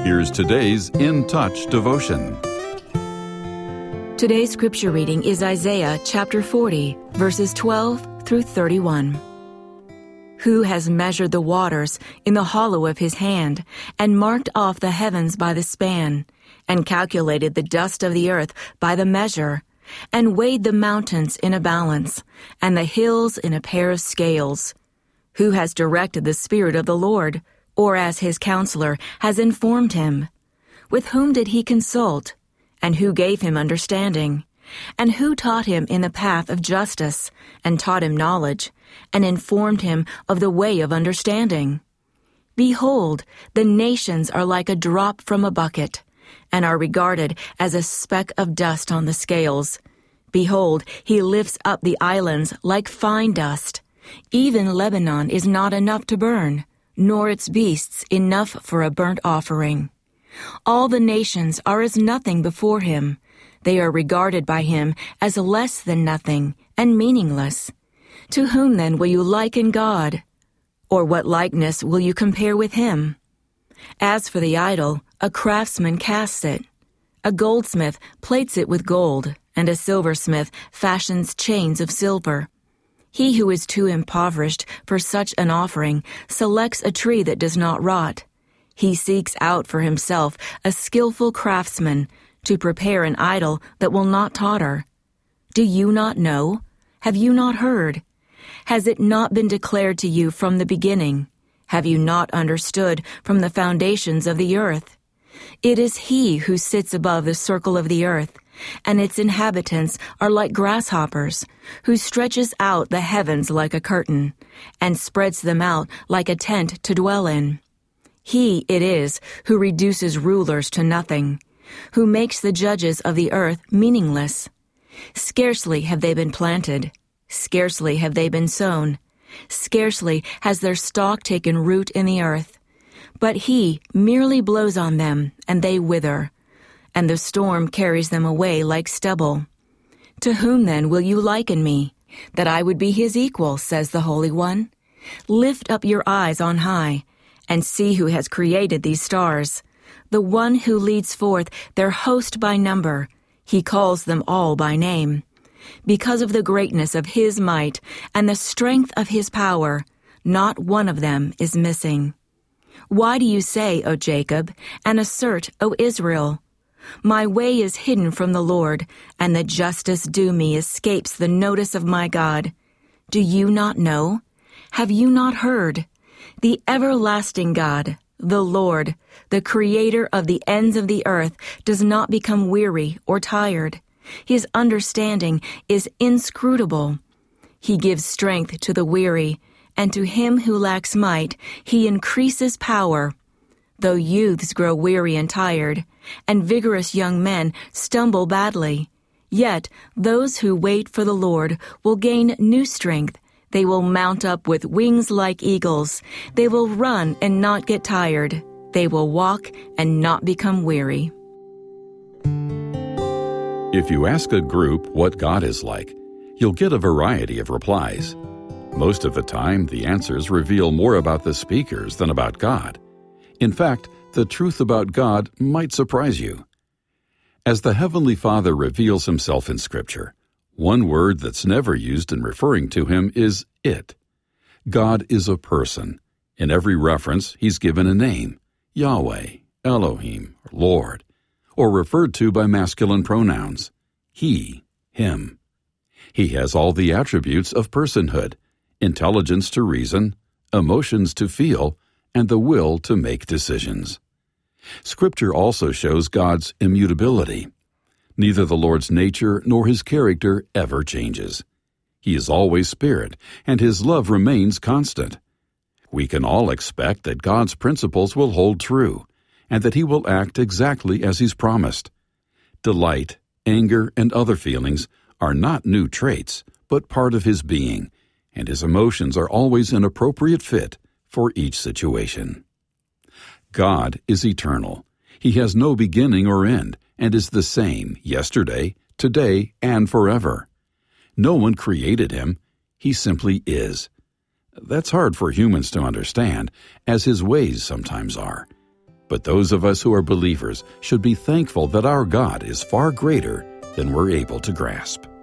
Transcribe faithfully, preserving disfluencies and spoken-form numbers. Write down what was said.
Here's today's In Touch devotion. Today's scripture reading is Isaiah chapter forty, verses twelve through thirty-one. Who has measured the waters in the hollow of his hand, and marked off the heavens by the span, and calculated the dust of the earth by the measure, and weighed the mountains in a balance, and the hills in a pair of scales? Who has directed the Spirit of the Lord, or as his counselor has informed him? With whom did he consult? And who gave him understanding? And who taught him in the path of justice, and taught him knowledge, and informed him of the way of understanding? Behold, the nations are like a drop from a bucket, and are regarded as a speck of dust on the scales. Behold, he lifts up the islands like fine dust. Even Lebanon is not enough to burn, nor its beasts enough for a burnt offering. All the nations are as nothing before him. They are regarded by him as less than nothing and meaningless. To whom then will you liken God? Or what likeness will you compare with him? As for the idol, a craftsman casts it. A goldsmith plates it with gold, and a silversmith fashions chains of silver. He who is too impoverished for such an offering selects a tree that does not rot. He seeks out for himself a skillful craftsman to prepare an idol that will not totter. Do you not know? Have you not heard? Has it not been declared to you from the beginning? Have you not understood from the foundations of the earth? It is he who sits above the circle of the earth, and its inhabitants are like grasshoppers, who stretches out the heavens like a curtain, and spreads them out like a tent to dwell in. He it is who reduces rulers to nothing, who makes the judges of the earth meaningless. Scarcely have they been planted, scarcely have they been sown, scarcely has their stalk taken root in the earth. But he merely blows on them, and they wither, and the storm carries them away like stubble. To whom then will you liken me, that I would be his equal, says the Holy One? Lift up your eyes on high, and see who has created these stars, the one who leads forth their host by number. He calls them all by name. Because of the greatness of his might and the strength of his power, not one of them is missing. Why do you say, O Jacob, and assert, O Israel? My way is hidden from the Lord, and the justice due me escapes the notice of my God. Do you not know? Have you not heard? The everlasting God, the Lord, the Creator of the ends of the earth, does not become weary or tired. His understanding is inscrutable. He gives strength to the weary, and to him who lacks might, he increases power. Though youths grow weary and tired, and vigorous young men stumble badly, yet those who wait for the Lord will gain new strength. They will mount up with wings like eagles. They will run and not get tired. They will walk and not become weary. If you ask a group what God is like, you'll get a variety of replies. Most of the time, the answers reveal more about the speakers than about God. In fact, the truth about God might surprise you. As the Heavenly Father reveals himself in Scripture, one word that's never used in referring to him is it. God is a person. In every reference, he's given a name, Yahweh, Elohim, Lord, or referred to by masculine pronouns, he, him. He has all the attributes of personhood, intelligence to reason, emotions to feel, and the will to make decisions. Scripture also shows God's immutability. Neither the Lord's nature nor his character ever changes. He is always spirit, and his love remains constant. We can all expect that God's principles will hold true, and that he will act exactly as he's promised. Delight, anger, and other feelings are not new traits, but part of his being, and his emotions are always an appropriate fit for each situation. God is eternal. He has no beginning or end, and is the same yesterday, today, and forever. No one created him. He simply is. That's hard for humans to understand, as his ways sometimes are. But those of us who are believers should be thankful that our God is far greater than we're able to grasp.